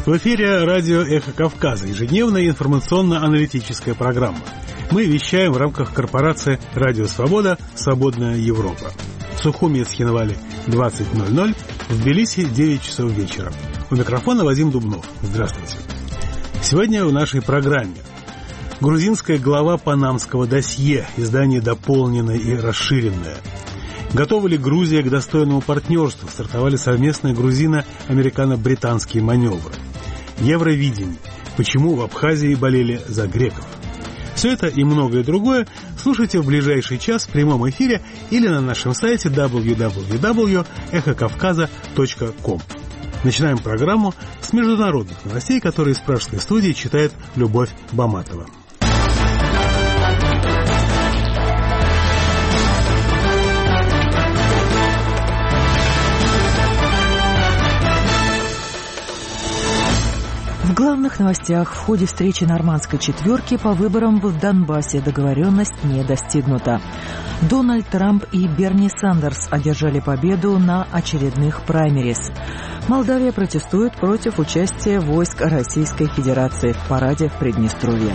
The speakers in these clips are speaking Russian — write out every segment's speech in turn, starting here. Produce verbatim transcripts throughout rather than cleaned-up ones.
В эфире радио «Эхо Кавказа», ежедневная информационно-аналитическая программа. Мы вещаем в рамках корпорации «Радио Свобода. Свободная Европа». В Сухуми и Цхинвале двадцать ноль ноль, в Тбилиси девять часов вечера. У микрофона Вадим Дубнов. Здравствуйте. Сегодня в нашей программе грузинская глава панамского досье, издание дополненное и расширенное. Готова ли Грузия к достойному партнерству? Стартовали совместные грузино-американо-британские маневры. Евровидение. Почему в Абхазии болели за греков? Все это и многое другое слушайте в ближайший час в прямом эфире или на нашем сайте дабл ю дабл ю дабл ю точка эхо кавказа точка ком. Начинаем программу с международных новостей, которые из пражской студии читает Любовь Баматова. В главных новостях: в ходе встречи нормандской четверки по выборам в Донбассе договоренность не достигнута. Дональд Трамп и Берни Сандерс одержали победу на очередных праймерис. Молдавия протестует против участия войск Российской Федерации в параде в Приднестровье.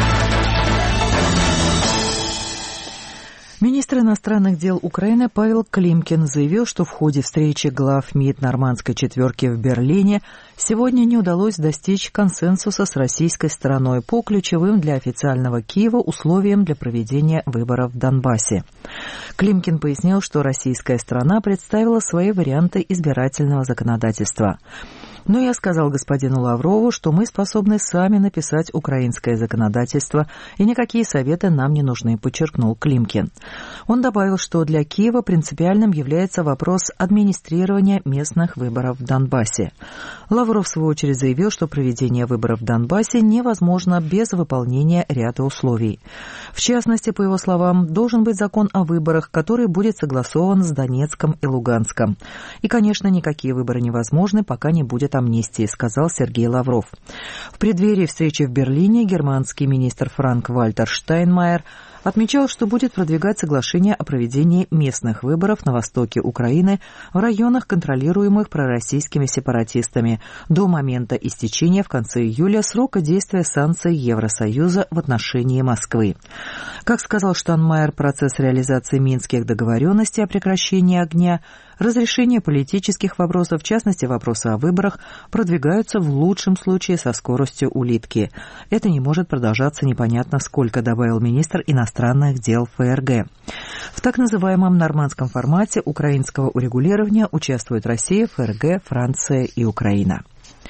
Министр иностранных дел Украины Павел Климкин заявил, что в ходе встречи глав МИД нормандской четверки в Берлине сегодня не удалось достичь консенсуса с российской стороной по ключевым для официального Киева условиям для проведения выборов в Донбассе. Климкин пояснил, что российская сторона представила свои варианты избирательного законодательства. Но я сказал господину Лаврову, что мы способны сами написать украинское законодательство, и никакие советы нам не нужны, подчеркнул Климкин. Он добавил, что для Киева принципиальным является вопрос администрирования местных выборов в Донбассе. Лавров, в свою очередь, заявил, что проведение выборов в Донбассе невозможно без выполнения ряда условий. В частности, по его словам, должен быть закон о выборах, который будет согласован с Донецком и Луганском. И, конечно, никакие выборы невозможны, пока не будет амнистии, сказал Сергей Лавров. В преддверии встречи в Берлине германский министр Франк-Вальтер Штайнмайер отмечал, что будет продвигать соглашение о проведении местных выборов на востоке Украины в районах, контролируемых пророссийскими сепаратистами, до момента истечения в конце июля срока действия санкций Евросоюза в отношении Москвы. Как сказал Штайнмайер, процесс реализации минских договоренностей о прекращении огня, разрешение политических вопросов, в частности вопроса о выборах, продвигаются в лучшем случае со скоростью улитки. Это не может продолжаться непонятно сколько, добавил министр иностранных дел ФРГ. В так называемом нормандском формате украинского урегулирования участвуют Россия, ФРГ, Франция и Украина.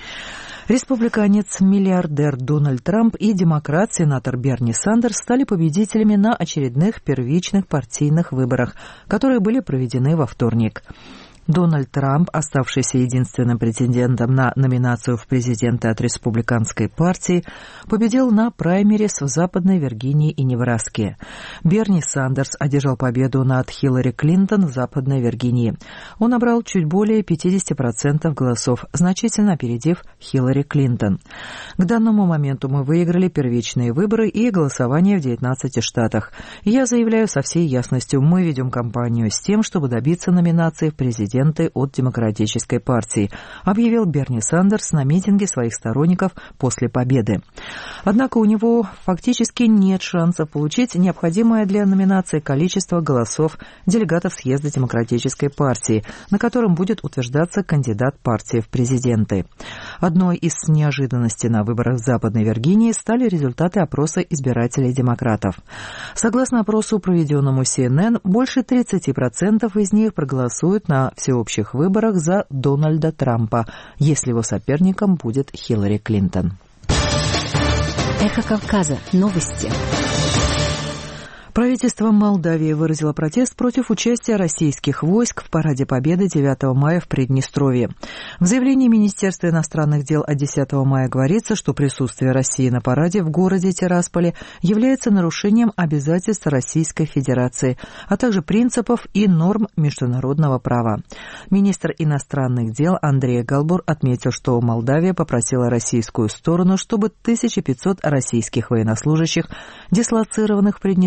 Республиканец-миллиардер Дональд Трамп и демократ-сенатор Берни Сандерс стали победителями на очередных первичных партийных выборах, которые были проведены во вторник. Дональд Трамп, оставшийся единственным претендентом на номинацию в президенты от республиканской партии, победил на праймерис в Западной Виргинии и Небраске. Берни Сандерс одержал победу над Хиллари Клинтон в Западной Виргинии. Он набрал чуть более пятьдесят процентов голосов, значительно опередив Хиллари Клинтон. К данному моменту мы выиграли первичные выборы и голосование в девятнадцати штатах. Я заявляю со всей ясностью, мы ведем кампанию с тем, чтобы добиться номинации в президенты от Демократической партии, объявил Берни Сандерс на митинге своих сторонников после победы. Однако у него фактически нет шансов получить необходимое для номинации количество голосов делегатов съезда Демократической партии, на котором будет утверждаться кандидат партии в президенты. Одной из неожиданностей на выборах в Западной Виргинии стали результаты опроса избирателей демократов. Согласно опросу, проведенному си эн эн, больше тридцать процентов из них проголосуют на всеобщих выборах за Дональда Трампа, если его соперником будет Хиллари Клинтон. Эхо Кавказа. Новости. Правительство Молдавии выразило протест против участия российских войск в параде Победы девятого мая в Приднестровье. В заявлении Министерства иностранных дел от десятого мая говорится, что присутствие России на параде в городе Тирасполе является нарушением обязательств Российской Федерации, а также принципов и норм международного права. Министр иностранных дел Андрей Галбур отметил, что Молдавия попросила российскую сторону, чтобы тысяча пятьсот российских военнослужащих, дислоцированных в Приднестровье,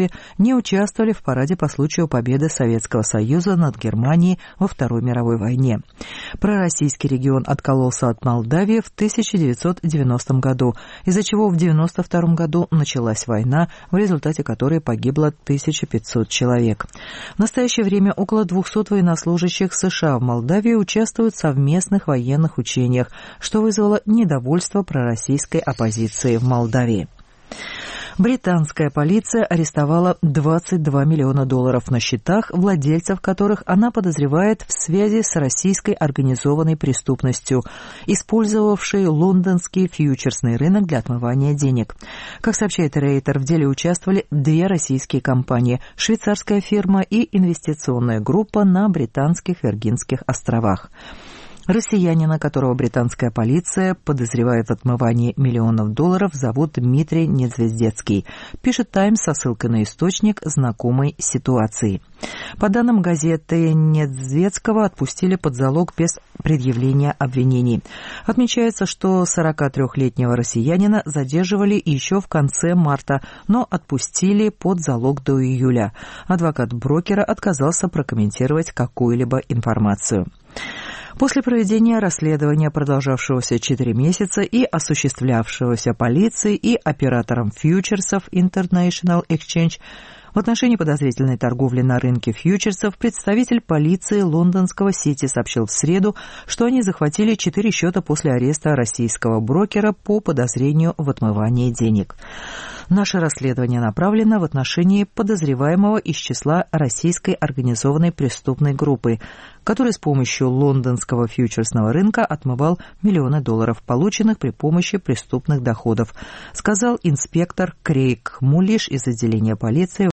Молдавии не участвовали в параде по случаю победы Советского Союза над Германией во Второй мировой войне. Пророссийский регион откололся от Молдавии в тысяча девятьсот девяностом году, из-за чего в девяносто втором году началась война, в результате которой погибло тысяча пятьсот человек. В настоящее время около двухсот военнослужащих США в Молдавии участвуют в совместных военных учениях, что вызвало недовольство пророссийской оппозиции в Молдавии. Британская полиция арестовала двадцать два миллиона долларов на счетах, владельцев которых она подозревает в связи с российской организованной преступностью, использовавшей лондонский фьючерсный рынок для отмывания денег. Как сообщает Рейтер, в деле участвовали две российские компании, швейцарская фирма и инвестиционная группа на британских Виргинских островах. Россиянина, которого британская полиция подозревает в отмывании миллионов долларов, зовут Дмитрий Недзвездецкий, пишет «Таймс» со ссылкой на источник, знакомый ситуации. По данным газеты, Недзведского отпустили под залог без предъявления обвинений. Отмечается, что сорокатрёхлетнего россиянина задерживали еще в конце марта, но отпустили под залог до июля. Адвокат брокера отказался прокомментировать какую-либо информацию. После проведения расследования, продолжавшегося четыре месяца и осуществлявшегося полицией и оператором фьючерсов International Exchange, в отношении подозрительной торговли на рынке фьючерсов представитель полиции лондонского Сити сообщил в среду, что они захватили четыре счета после ареста российского брокера по подозрению в отмывании денег. Наше расследование направлено в отношении подозреваемого из числа российской организованной преступной группы, который с помощью лондонского фьючерсного рынка отмывал миллионы долларов, полученных при помощи преступных доходов, сказал инспектор Крейг Мулиш из отделения полиции